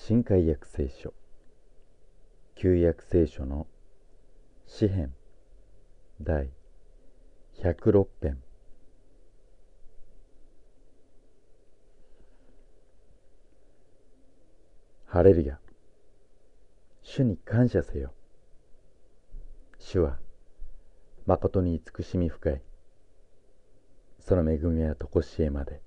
新海約聖書旧約聖書の詩編第106編。ハレルヤ。主に感謝せよ。主は誠に慈しみ深い。その恵みはとこしえまで。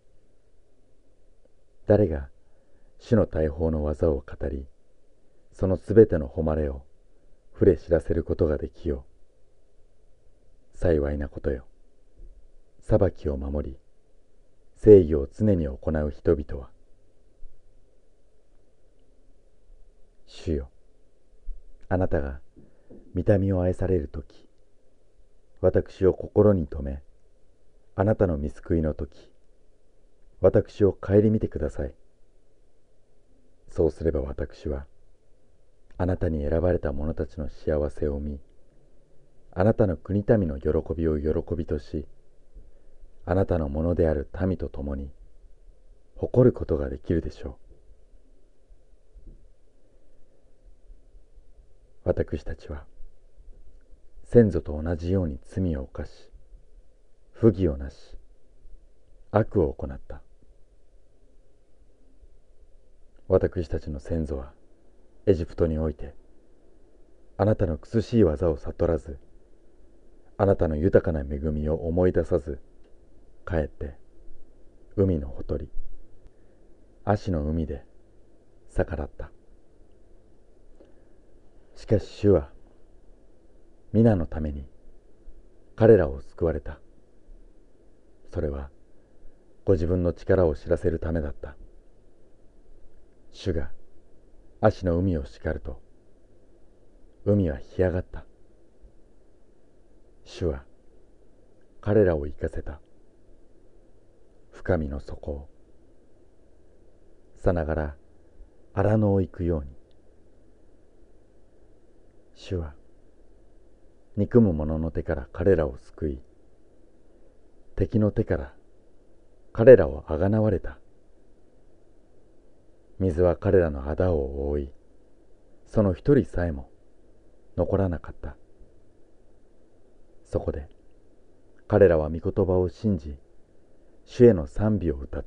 誰が主の大砲の技を語り、そのすべての誉れを触れ知らせることができよう。幸いなことよ。裁きを守り、正義を常に行う人々は。主よ、あなたが御民を愛されるとき、私を心に留め、あなたの御救いのとき、私を顧みてください。そうすれば私は、あなたに選ばれた者たちの幸せを見、あなたの国民の喜びを喜びとし、あなたのものである民と共に誇ることができるでしょう。私たちは先祖と同じように罪を犯し、不義をなし、悪を行った。私たちの先祖はエジプトにおいて、あなたの苦しい技を悟らず、あなたの豊かな恵みを思い出さず、かえって海のほとり、アシの海で逆らった。しかし主は皆のために彼らを救われた。それはご自分の力を知らせるためだった。主がアシの海を叱ると、海は干上がった。主は彼らを行かせた。深みの底をさながら荒野を行くように。主は憎む者の手から彼らを救い、敵の手から彼らをあがなわれた。水は彼らの仇を覆い、その一人さえも残らなかった。そこで彼らは御言葉を信じ、主への賛美を歌った。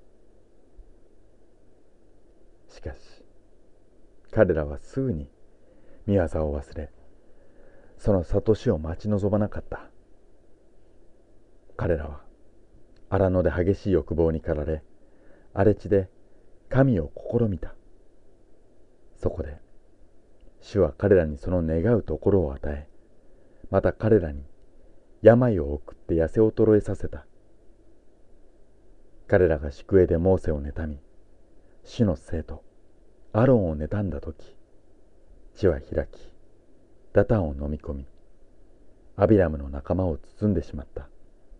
しかし彼らはすぐに御業を忘れ、その悟しを待ち望まなかった。彼らは荒野で激しい欲望に駆られ、荒れ地で神を試みた。そこで主は彼らにその願うところを与え、また彼らに病を送って痩せ衰えさせた。彼らが宿営でモーセを妬み、主の生徒アロンを妬んだとき、地は開き、ダタンを飲み込み、アビラムの仲間を包んでしまった。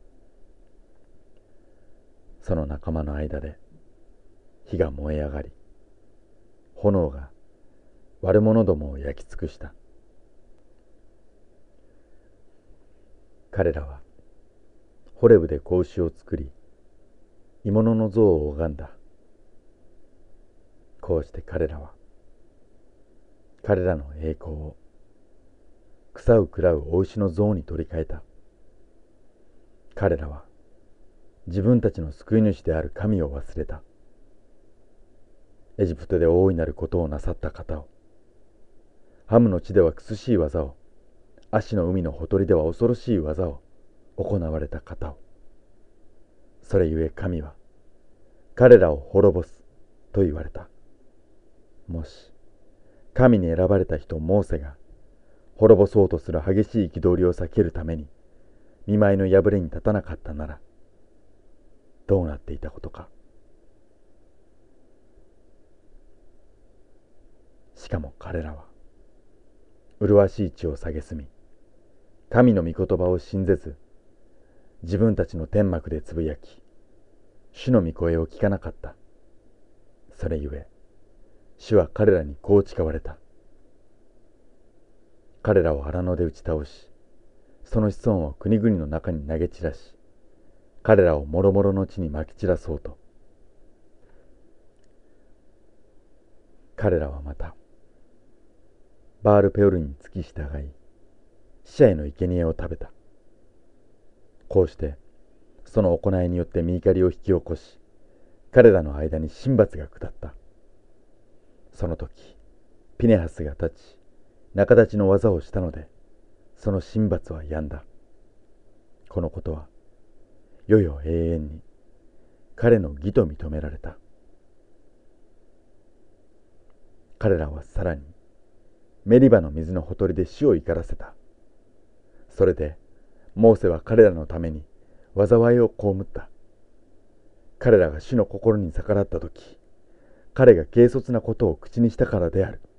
その仲間の間で火が燃え上がり、炎が悪者どもを焼き尽くした。彼らはホレブで子牛を作り、鋳物の像を拝んだ。こうして彼らは彼らの栄光を草を喰らうお牛の像に取り替えた。彼らは自分たちの救い主である神を忘れた。エジプトで大いなることをなさった方を、ハムの地では苦しい技を、アシの海のほとりでは恐ろしい技を行われた方を、それゆえ神は彼らを滅ぼすと言われた。もし神に選ばれた人モーセが滅ぼそうとする激しい憤りを避けるために見舞いの破れに立たなかったなら、どうなっていたことか。しかも彼らは麗しい地を蔑み、神の御言葉を信ぜず、自分たちの天幕でつぶやき、主の御声を聞かなかった。それゆえ主は彼らにこう誓われた。彼らを荒野で打ち倒し、その子孫を国々の中に投げ散らし、彼らをもろもろの地にまき散らそうと。 彼らはまたバールペオルに付き従い、死者への生贄を食べた。こうしてその行いによって身怒りを引き起こし、彼らの間に神罰が下った。その時ピネハスが立ち、仲立ちの技をしたので、その神罰は止んだ。このことは世々永遠に彼の義と認められた。彼らはさらにメリバの水のほとりで死を怒らせた。それでモーセは彼らのために災いを被った。彼らが主の心に逆らったとき、彼が軽率なことを口にしたからである。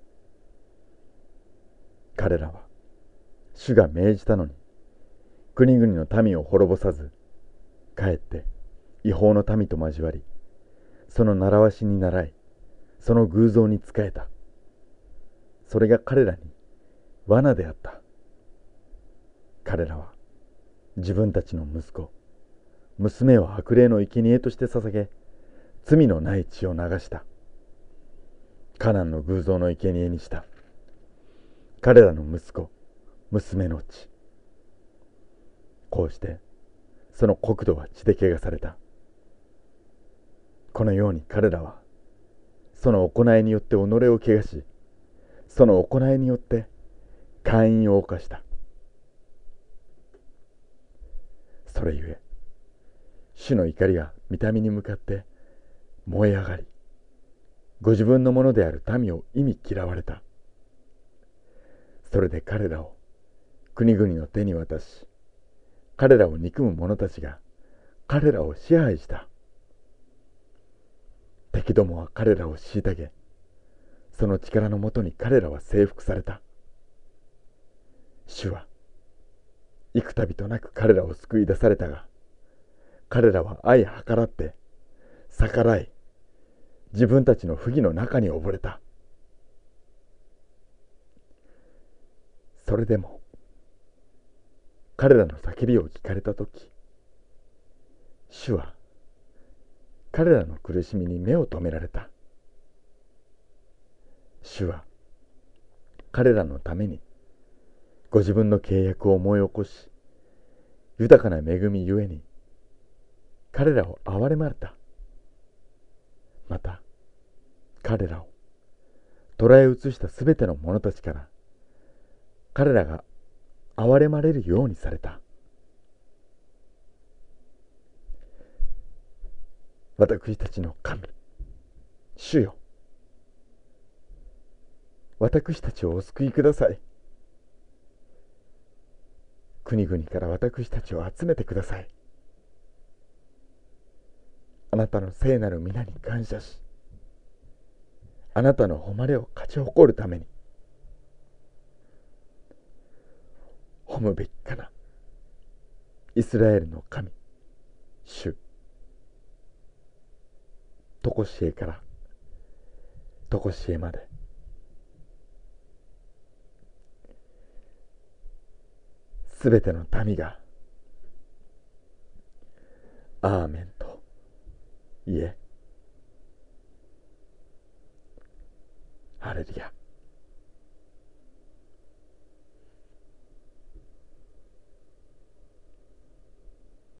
彼らは主が命じたのに、国々の民を滅ぼさず、かえって違法の民と交わり、その習わしに倣い、その偶像に仕えた。それが彼らに罠であった。彼らは自分たちの息子、娘を悪霊の生贄として捧げ、罪のない血を流した。カナンの偶像の生贄にした。彼らの息子、娘の血。こうしてその国土は血で汚された。このように彼らはその行いによって己を汚し、その行いによって姦淫を犯した。それゆえ主の怒りが御民に向かって燃え上がり、ご自分のものである民を忌み嫌われた。それで彼らを国々の手に渡し、彼らを憎む者たちが彼らを支配した。敵どもは彼らを虐げ、その力のもとに彼らは征服された。主は幾度となく彼らを救い出されたが、彼らは相計らって逆らい、自分たちの不義の中に溺れた。それでも彼らの叫びを聞かれたとき、主は彼らの苦しみに目を留められた。主は彼らのためにご自分の契約を思い起こし、豊かな恵みゆえに彼らを憐れまれた。また彼らを捕らえ移したすべての者たちから彼らが憐れまれるようにされた。私たちの神、主よ、私たちをお救いください。国々から私たちを集めてください。あなたの聖なる皆に感謝し、あなたの誉れを勝ち誇るために、褒むべきかな、イスラエルの神、主。とこしえからとこしえまで。すべての民がアーメンと言え。